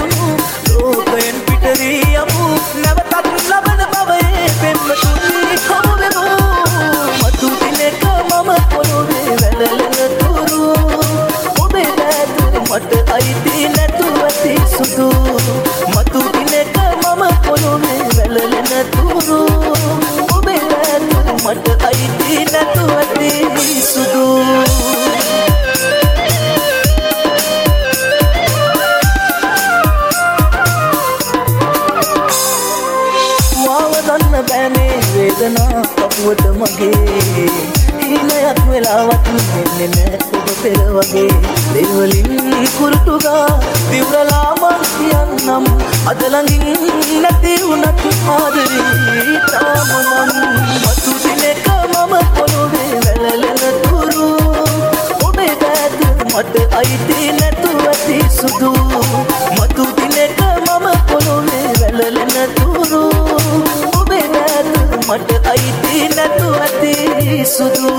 යමු ලෝකයෙන් පිටවී යමු නැවතත් ලබන භවයේ පෙම්වතුනි හමු වෙමු මතු දිනක මම පොළොවේ වැළලෙන තුරු ඔබේ දෑත මට අයිති නැතුව ඇති සුදු මතු දිනක මම පොළොවේ වැළලෙන තුරු ඔබේ දෑත මට අයිති නැතුව ඇති සුදු බෑනේ වේදනා කපුවට මගේ හීනයක් වෙලාවත් මෙන්නේ නෑ ඔබ පෙර වගේ දෙවලින් කුරුටුගා දිවුරලා මං කියන්නම් අද ළඟින් නැති වුණත් ආදරේ තාමනම් මතු දිනක මම පොළොවේ වැළලෙන තුරු ඔබේ දෑත මට අයිති නැතුව ඇති සුදු මතු දිනක මම පොළොවේ වැළලෙන තුරු මට අයිති නැතුව ඇති සුදු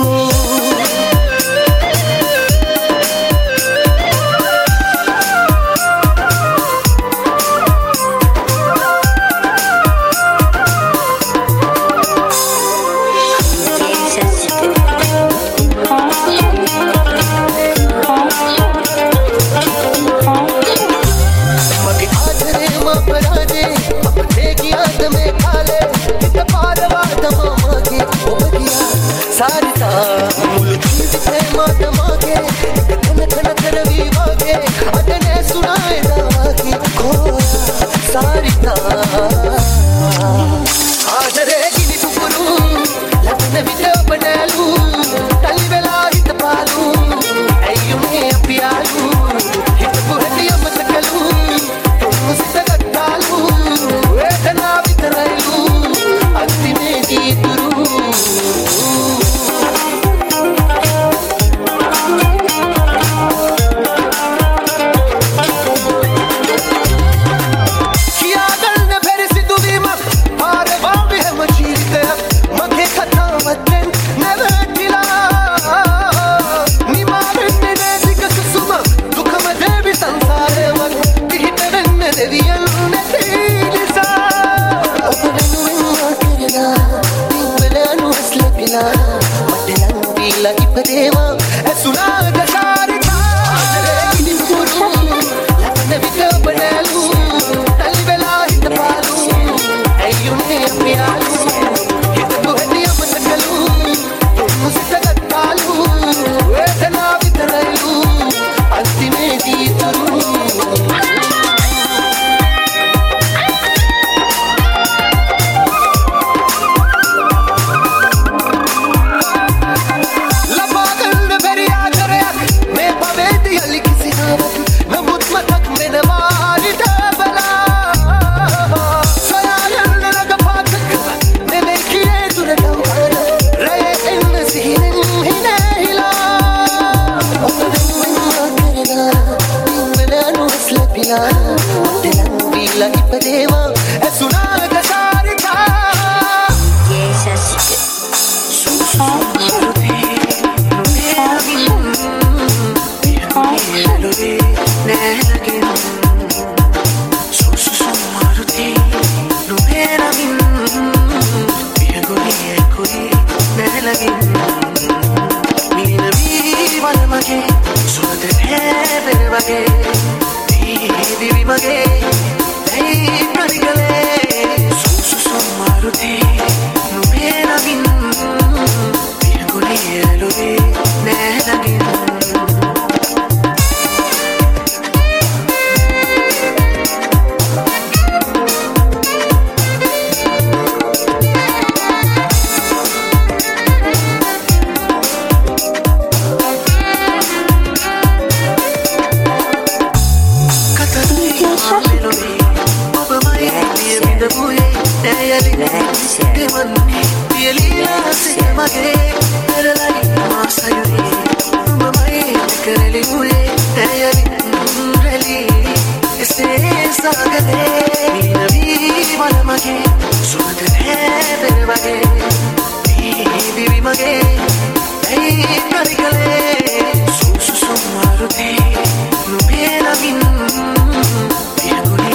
Maruti, no bien a mí, bien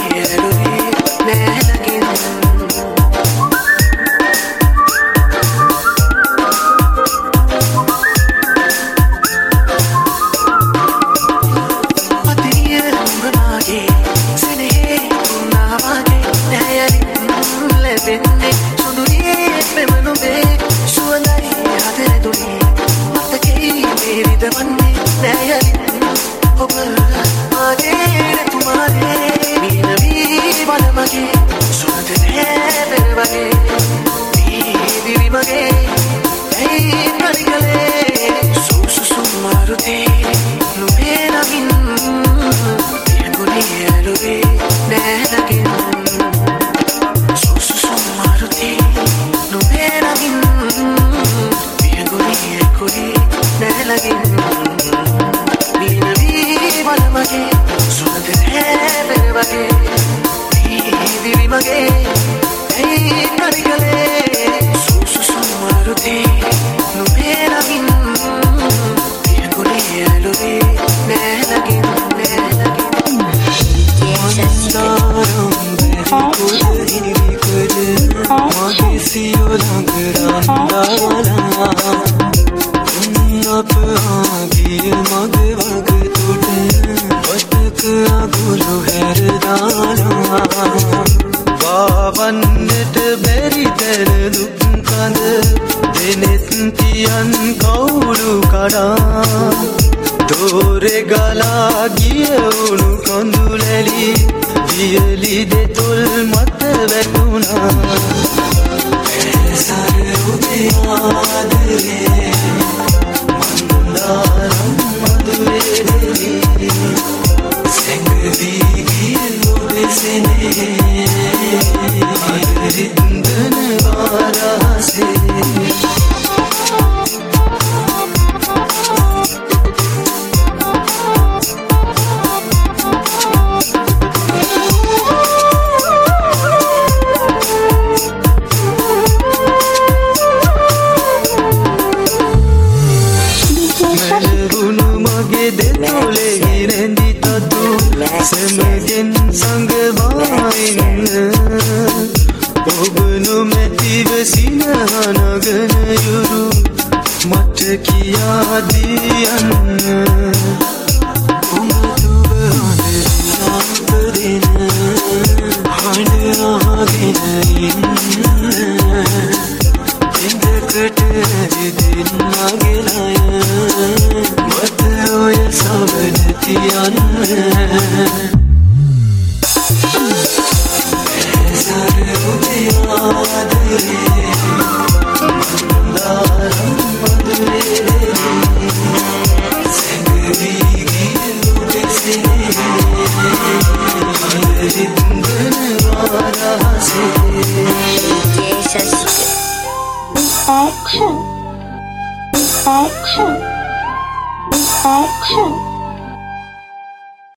ඇලුවේ නෑලගෙන් සුසුසු මාරුති නුඹේ නගින් වියගුණී එකුරි නෑලගෙන් නිනවී වලමගේ සුනද හැබෙන වගේ දිවි මගේ ඇයි කරිකලේ සුසුසු මාරුති නුඹේ නගින් වියගුණී ඇලුවේ නෑලගෙන් වන්නට බැරි තැන දුක් කඳ දෙනෙත් තියන් කවුරු කඩා දෝරේ ගලා ගිය උණු කඳුලැලි වියලි දෙතොල් මත වැටුණා ඇසර ඔබේ ආදරේ මන්දාරම් මధుරේ දෙවි සැඟවී ගිය ඔබේ සෙනේ අදරින්දන වාරාසේ සමගෙන් සංගවායින්න ඔබ නොමැතිව සිනහනගන යුරු මට කියා දියන්න උමතුව හොඳරිනාපදෙන හඬාගෙන ඉන්න ඉඳකට දෙන්නගෙනය මත ඔය සවන තියන්න Action.